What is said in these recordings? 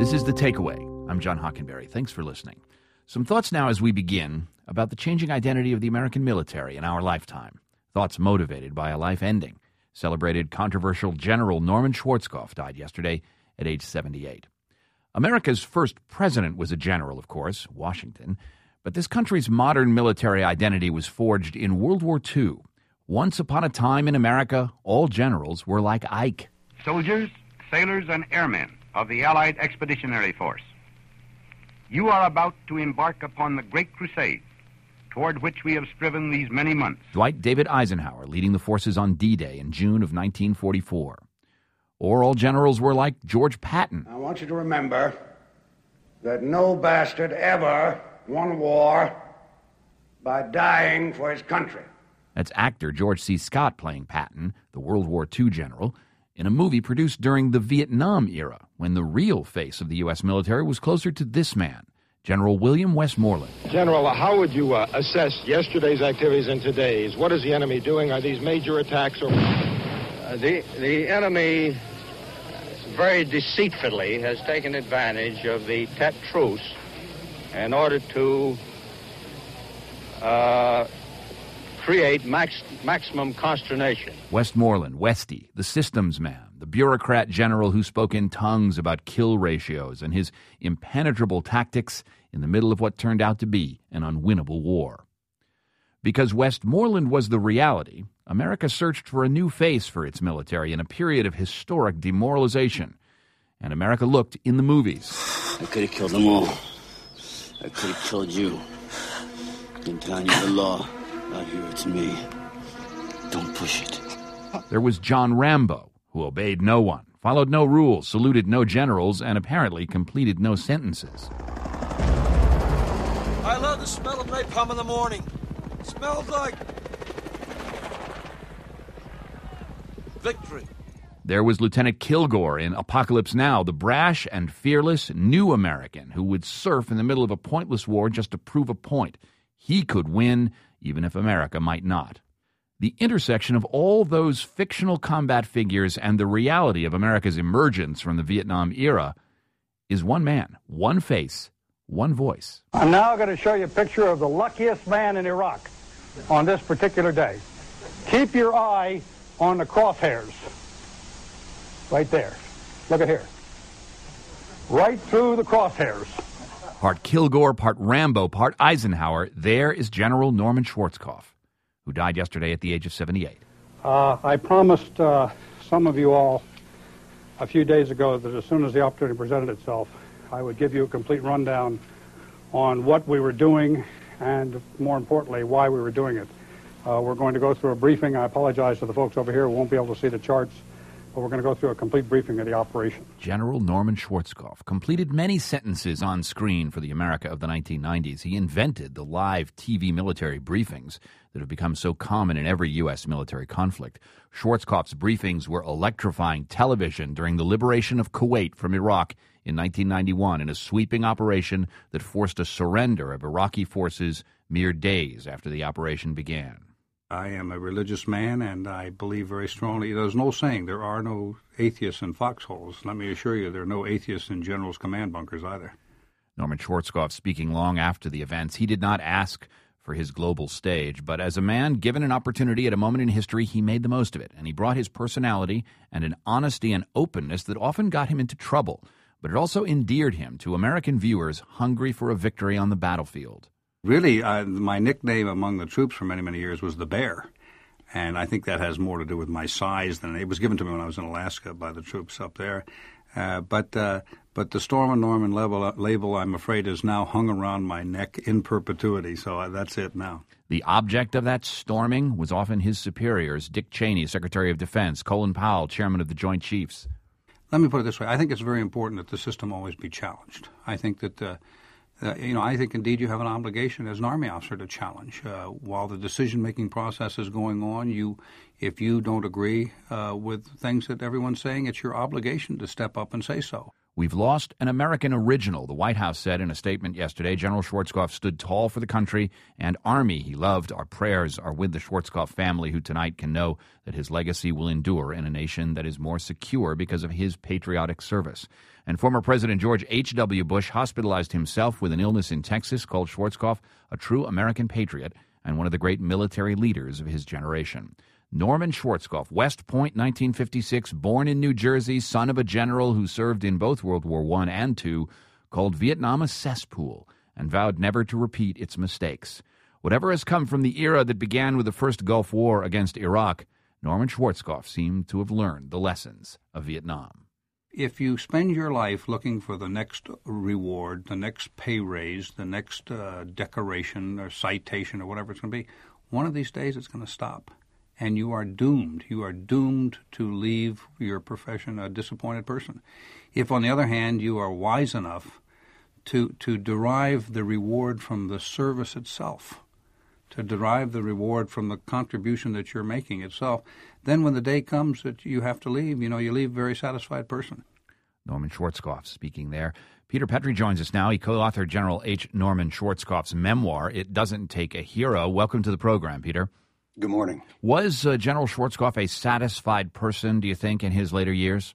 This is The Takeaway. I'm John Hockenberry. Thanks for listening. Some thoughts now as we begin about the changing identity of the American military in our lifetime. Thoughts motivated by a life ending. Celebrated controversial General Norman Schwarzkopf died yesterday at age 78. America's first president was a general, of course, Washington, but this country's modern military identity was forged in World War II. Once upon a time in America, all generals were like Ike. Soldiers, sailors, and airmen of the Allied Expeditionary Force, you are about to embark upon the great crusade toward which we have striven these many months. Dwight David Eisenhower leading the forces on D-Day in June of 1944. Or all generals were like George Patton. I want you to remember that no bastard ever won a war by dying for his country. That's actor George C. Scott playing Patton, the World War II general, in a movie produced during the Vietnam era, when the real face of the U.S. military was closer to this man, General William Westmoreland. General, how would you assess yesterday's activities and today's? What is the enemy doing? Are these major attacks? Or The enemy very deceitfully has taken advantage of the Tet truce in order to create maximum consternation. Westmoreland, Westy, the systems man, the bureaucrat general who spoke in tongues about kill ratios and his impenetrable tactics in the middle of what turned out to be an unwinnable war. Because Westmoreland was the reality, America searched for a new face for its military in a period of historic demoralization. And America looked in the movies. I could have killed them all. I could have killed you. In town, you're the law. Out here, it's me. Don't push it. There was John Rambo, who obeyed no one, followed no rules, saluted no generals, and apparently completed no sentences. I love the smell of napalm in the morning. It smells like victory. There was Lieutenant Kilgore in Apocalypse Now, the brash and fearless new American who would surf in the middle of a pointless war just to prove a point. He could win, even if America might not. The intersection of all those fictional combat figures and the reality of America's emergence from the Vietnam era is one man, one face, one voice. I'm now going to show you a picture of the luckiest man in Iraq on this particular day. Keep your eye on the crosshairs. Right there. Look at here. Right through the crosshairs. Part Kilgore, part Rambo, part Eisenhower, there is General Norman Schwarzkopf, who died yesterday at the age of 78. I promised some of you all a few days ago that as soon as the opportunity presented itself, I would give you a complete rundown on what we were doing and, more importantly, why we were doing it. We're going to go through a briefing. I apologize to the folks over here who won't be able to see the charts, but we're going to go through a complete briefing of the operation. General Norman Schwarzkopf completed many sentences on screen for the America of the 1990s. He invented the live TV military briefings that have become so common in every U.S. military conflict. Schwarzkopf's briefings were electrifying television during the liberation of Kuwait from Iraq in 1991 in a sweeping operation that forced a surrender of Iraqi forces mere days after the operation began. I am a religious man, and I believe very strongly. There's no saying there are no atheists in foxholes. Let me assure you, there are no atheists in generals' command bunkers either. Norman Schwarzkopf speaking long after the events. He did not ask for his global stage, but as a man given an opportunity at a moment in history, he made the most of it, and he brought his personality and an honesty and openness that often got him into trouble, but it also endeared him to American viewers hungry for a victory on the battlefield. Really, my nickname among the troops for many, many years was the Bear, and I think that has more to do with my size than it was given to me when I was in Alaska by the troops up there. But the Storm and Norman label, I'm afraid, is now hung around my neck in perpetuity, so that's it now. The object of that storming was often his superiors, Dick Cheney, Secretary of Defense, Colin Powell, Chairman of the Joint Chiefs. Let me put it this way. I think it's very important that the system always be challenged. I think that I think indeed you have an obligation as an Army officer to challenge. While the decision-making process is going on, if you don't agree with things that everyone's saying, it's your obligation to step up and say so. We've lost an American original, the White House said in a statement yesterday. General Schwarzkopf stood tall for the country and Army he loved. Our prayers are with the Schwarzkopf family, who tonight can know that his legacy will endure in a nation that is more secure because of his patriotic service. And former President George H.W. Bush hospitalized himself with an illness in Texas, called Schwarzkopf a true American patriot and one of the great military leaders of his generation. Norman Schwarzkopf, West Point, 1956, born in New Jersey, son of a general who served in both World War I and II, called Vietnam a cesspool and vowed never to repeat its mistakes. Whatever has come from the era that began with the first Gulf War against Iraq, Norman Schwarzkopf seemed to have learned the lessons of Vietnam. If you spend your life looking for the next reward, the next pay raise, the next decoration or citation or whatever it's going to be, one of these days it's going to stop. And you are doomed. You are doomed to leave your profession a disappointed person. If, on the other hand, you are wise enough to derive the reward from the service itself, to derive the reward from the contribution that you're making itself, then when the day comes that you have to leave, you leave a very satisfied person. Norman Schwarzkopf speaking there. Peter Petrie joins us now. He co-authored General H. Norman Schwarzkopf's memoir, It Doesn't Take a Hero. Welcome to the program, Peter. Good morning. Was General Schwarzkopf a satisfied person, do you think, in his later years?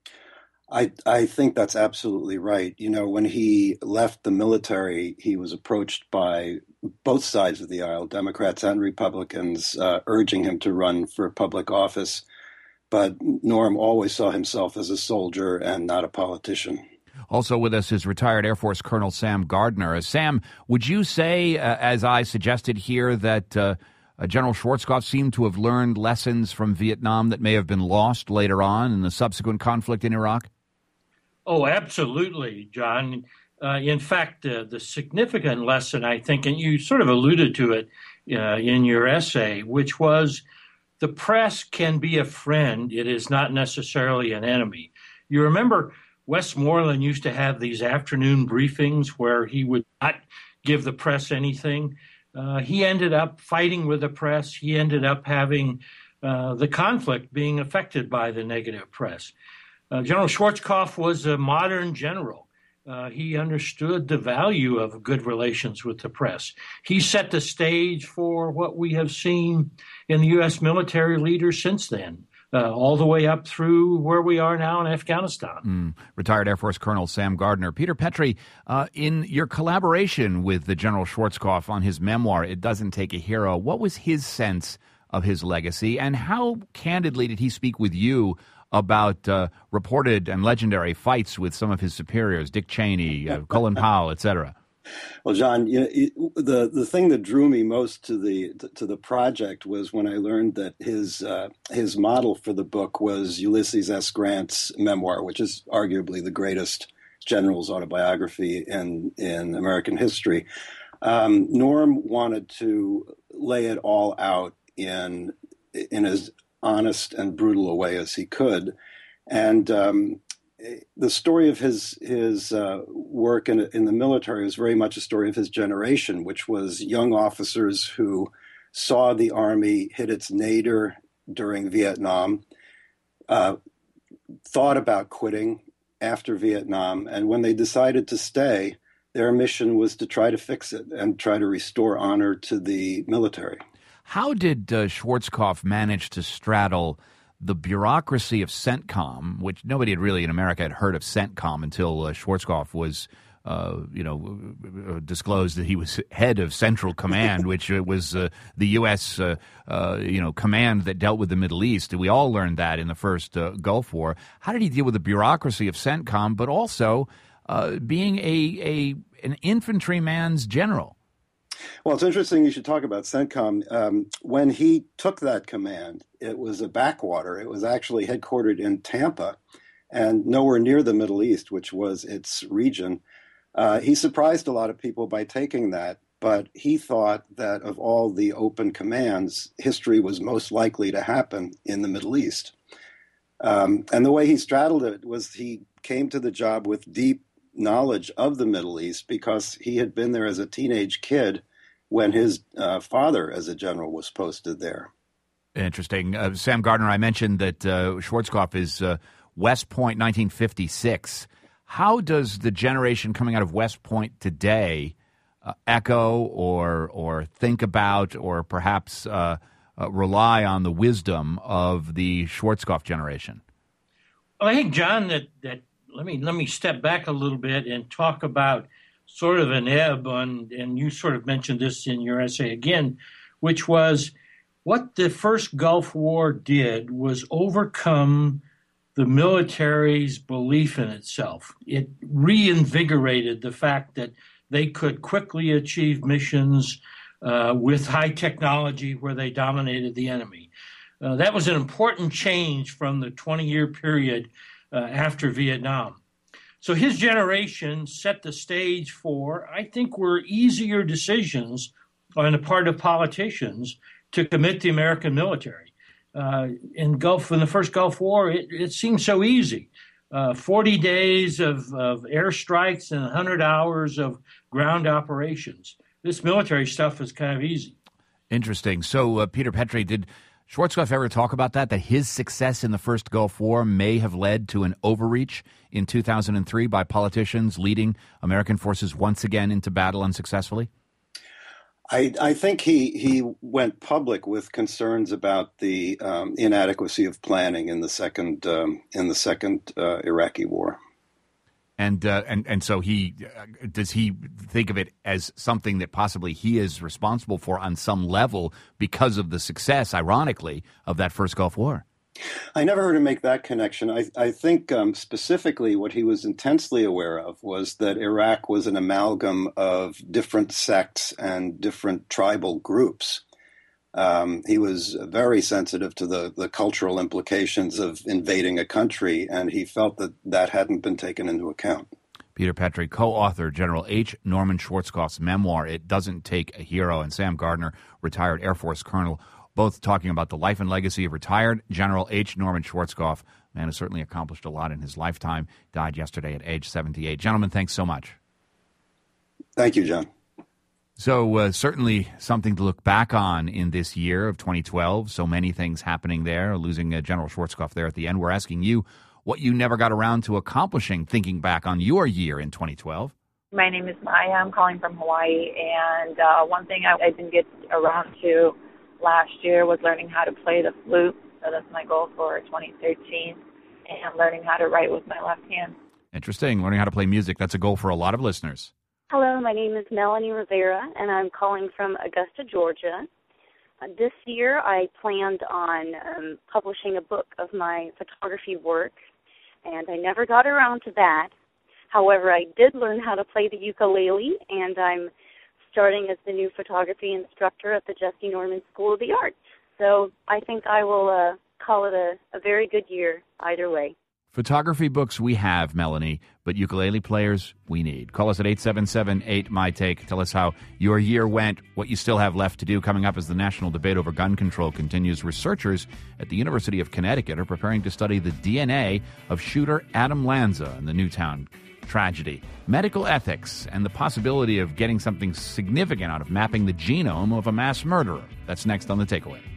I think that's absolutely right. When he left the military, he was approached by both sides of the aisle, Democrats and Republicans, urging him to run for public office. But Norm always saw himself as a soldier and not a politician. Also with us is retired Air Force Colonel Sam Gardner. Sam, would you say, as I suggested here, that General Schwarzkopf seemed to have learned lessons from Vietnam that may have been lost later on in the subsequent conflict in Iraq? Oh, absolutely, John. In fact, the significant lesson, I think, and you sort of alluded to it in your essay, which was the press can be a friend. It is not necessarily an enemy. You remember Westmoreland used to have these afternoon briefings where he would not give the press anything. He ended up fighting with the press. He ended up having the conflict being affected by the negative press. General Schwarzkopf was a modern general. He understood the value of good relations with the press. He set the stage for what we have seen in the U.S. military leaders since then, all the way up through where we are now in Afghanistan. Retired Air Force Colonel Sam Gardner. Peter Petrie, in your collaboration with the General Schwarzkopf on his memoir, It Doesn't Take a Hero, what was his sense of his legacy, and how candidly did he speak with you about reported and legendary fights with some of his superiors, Dick Cheney, Colin Powell, etc.? Well, John, the thing that drew me most to the project was when I learned that his model for the book was Ulysses S. Grant's memoir, which is arguably the greatest general's autobiography in American history. Norm wanted to lay it all out in as honest and brutal a way as he could, and the story of his work in the military is very much a story of his generation, which was young officers who saw the Army hit its nadir during Vietnam, thought about quitting after Vietnam, and when they decided to stay, their mission was to try to fix it and try to restore honor to the military. How did Schwarzkopf manage to straddle the bureaucracy of CENTCOM, which nobody had really in America had heard of CENTCOM until Schwarzkopf was, disclosed that he was head of Central Command, which was the U.S. command that dealt with the Middle East. We all learned that in the first Gulf War. How did he deal with the bureaucracy of CENTCOM, but also being an infantryman's general? Well, it's interesting you should talk about CENTCOM. When he took that command, it was a backwater. It was actually headquartered in Tampa and nowhere near the Middle East, which was its region. He surprised a lot of people by taking that, but he thought that of all the open commands, history was most likely to happen in the Middle East. And the way he straddled it was he came to the job with deep knowledge of the Middle East because he had been there as a teenage kid when his father as a general was posted there. Interesting. Sam Gardner, I mentioned that Schwarzkopf is West Point, 1956. How does the generation coming out of West Point today echo or think about or perhaps rely on the wisdom of the Schwarzkopf generation? Well, I think, John, that let me step back a little bit and talk about sort of an ebb on, and you sort of mentioned this in your essay again, which was what the first Gulf War did was overcome the military's belief in itself. It reinvigorated the fact that they could quickly achieve missions with high technology where they dominated the enemy. That was an important change from the 20-year period after Vietnam. So his generation set the stage for, I think, were easier decisions on the part of politicians to commit the American military. In the first Gulf War, it seemed so easy. 40 days of airstrikes and 100 hours of ground operations. This military stuff is kind of easy. Interesting. So, Peter Petrie, did Schwarzkopf ever talk about that his success in the first Gulf War may have led to an overreach in 2003 by politicians leading American forces once again into battle unsuccessfully? I think he went public with concerns about the inadequacy of planning in the second Iraqi war. And so does he think of it as something that possibly he is responsible for on some level because of the success, ironically, of that first Gulf War? I never heard him make that connection. I think specifically what he was intensely aware of was that Iraq was an amalgam of different sects and different tribal groups. He was very sensitive to the cultural implications of invading a country, and he felt that hadn't been taken into account. Peter Petrie, co-author General H. Norman Schwarzkopf's memoir, It Doesn't Take a Hero, and Sam Gardner, retired Air Force colonel, both talking about the life and legacy of retired General H. Norman Schwarzkopf, a man who certainly accomplished a lot in his lifetime, died yesterday at age 78. Gentlemen, thanks so much. Thank you, John. So certainly something to look back on in this year of 2012. So many things happening there, losing General Schwarzkopf there at the end. We're asking you what you never got around to accomplishing thinking back on your year in 2012. My name is Maya. I'm calling from Hawaii. And one thing I didn't get around to last year was learning how to play the flute. So that's my goal for 2013. And learning how to write with my left hand. Interesting. Learning how to play music. That's a goal for a lot of listeners. Hello, my name is Melanie Rivera, and I'm calling from Augusta, Georgia. This year I planned on publishing a book of my photography work, and I never got around to that. However, I did learn how to play the ukulele, and I'm starting as the new photography instructor at the Jesse Norman School of the Arts. So I think I will call it a very good year either way. Photography books we have, Melanie, but ukulele players we need. Call us at 877-8-MY-TAKE. Tell us how your year went, what you still have left to do. Coming up as the national debate over gun control continues, researchers at the University of Connecticut are preparing to study the DNA of shooter Adam Lanza in the Newtown tragedy. Medical ethics and the possibility of getting something significant out of mapping the genome of a mass murderer. That's next on The Takeaway.